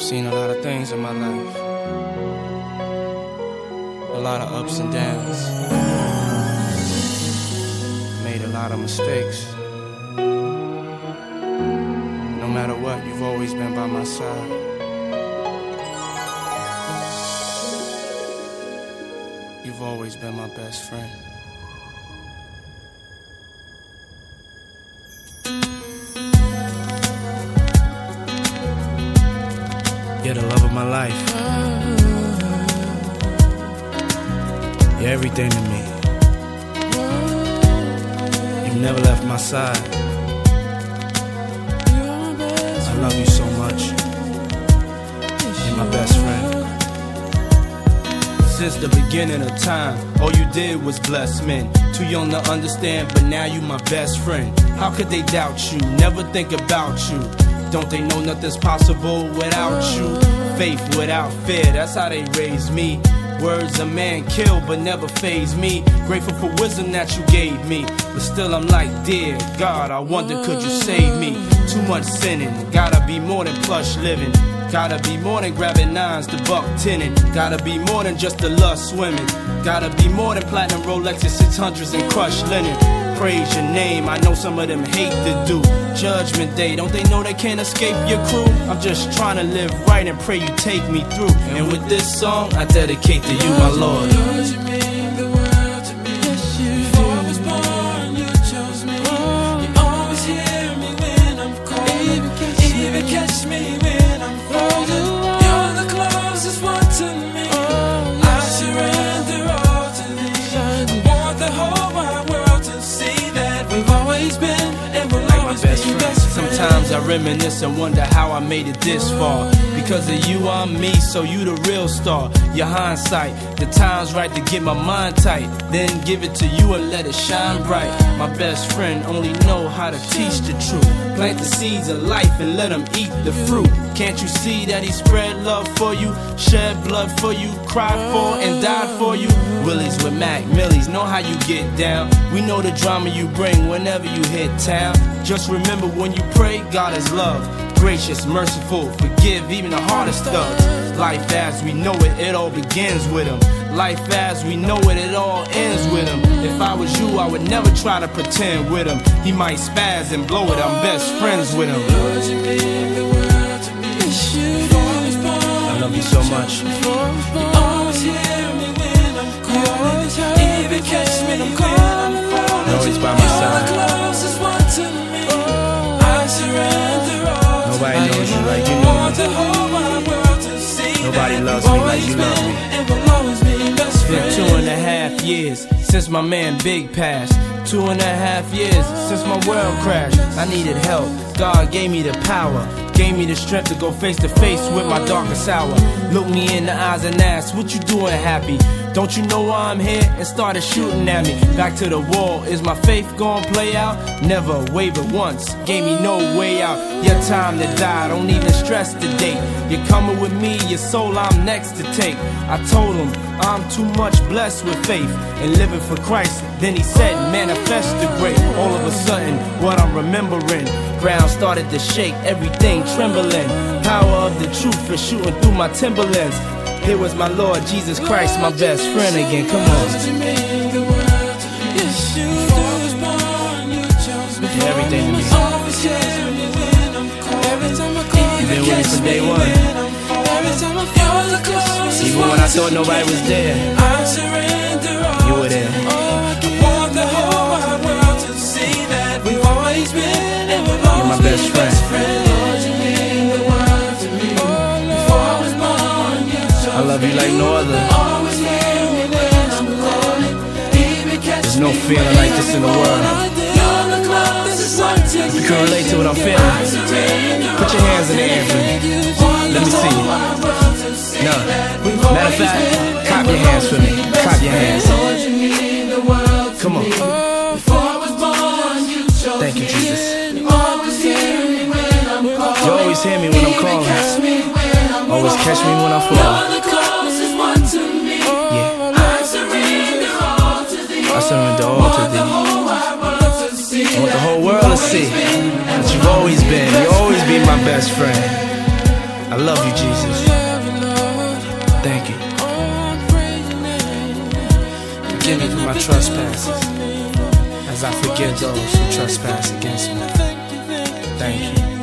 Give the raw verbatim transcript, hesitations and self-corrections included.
Seen a lot of things in my life, a lot of ups and downs, made a lot of mistakes. No matter what, you've always been by my side. You've always been my best friend. You're the love of my life. You're everything to me. You've never left my side. I love you so much. You're my best friend. Since the beginning of time, all you did was bless men. Too young to understand, but now you my best friend. How could they doubt you? Never think about you. Don't they know nothing's possible without you? Faith without fear, that's how they raised me. Words a man kill but never faze me. Grateful for wisdom that you gave me, but still I'm like, dear God, I wonder could you save me? Too much sinning, gotta be more than plush living. Gotta be more than grabbing nines to buck tinning. Gotta be more than just the lust swimming. Gotta be more than platinum Rolexes, six hundreds and crushed linen. Praise your name, I know some of them hate to do. Judgment day, don't they know they can't escape your crew? I'm just trying to live right and pray you take me through. And with this song, I dedicate to you, my Lord. Lord, you mean the world to me. Before I was born, you chose me. You always hear me when I'm cold. Even catch me when I'm falling. You're the closest one to me. I surrender all to thee. I want the whole wide world to see that we've always been and we'll always be best friends. Sometimes I reminisce and wonder how I made it this far. Because of you, I'm me, so you the real star. Your hindsight, the time's right to get my mind tight. Then give it to you and let it shine bright. My best friend only know how to teach the truth. Plant the seeds of life and let them eat the fruit. Can't you see that he spread love for you? Shed blood for you, cried for and died for you. Willies with Mac Millies, know how you get down. We know the drama you bring whenever you hit town. Just remember when you pray, God is love. Gracious, merciful, forgive even the hardest thugs. Life as we know it, it all begins with him. Life as we know it, it all ends with him. If I was you, I would never try to pretend with him. He might spaz and blow it, I'm best friends with him. Lord, you mean the world to me. Before I was born, I love you so much. you always hear me when I'm calling. Even catch me when I'm falling. Always by my You're the side. closest one to me. I surrender all. Nobody knows you like you know me. Nobody loves me like you love me. It's been two and a half years since my man Big passed. Two and a half years since my world crashed. I needed help, God gave me the power. Gave me the strength to go face to face with my darkest hour. Look me in the eyes and ask, what you doing happy? Don't you know why I'm here? And started shooting at me. Back to the wall, is my faith gonna play out? Never wavered once, gave me no way out. Your time to die, don't even stress the date. You're coming with me, your soul I'm next to take. I told him I'm too much blessed with faith and living for Christ. Then he said, manifest the great. All of a sudden, what I'm remembering, ground started to shake, everything trembling. Power of the truth is shooting through my Timberlands. Here was my Lord Jesus Christ, my best friend again. Come on. You're everything to me. You've been with me from day one. Even when I thought nobody was there, you were there. You're my best friend. I love you like no other. There's no feeling like this in the world. If you can relate to what I'm feeling, put your hands in the air for me. Let me see you. No. Matter of fact, clap your hands for me. Clap your hands. Come on. Thank you, Jesus. You always hear me when I'm calling. Always catch me when I fall. Yeah. I surrender all to thee. I want the whole world to see that you've always been, you'll always be my best friend. I love you, Jesus. Thank you. Forgive me for my trespasses, as I forgive those who trespass against me. Thank you.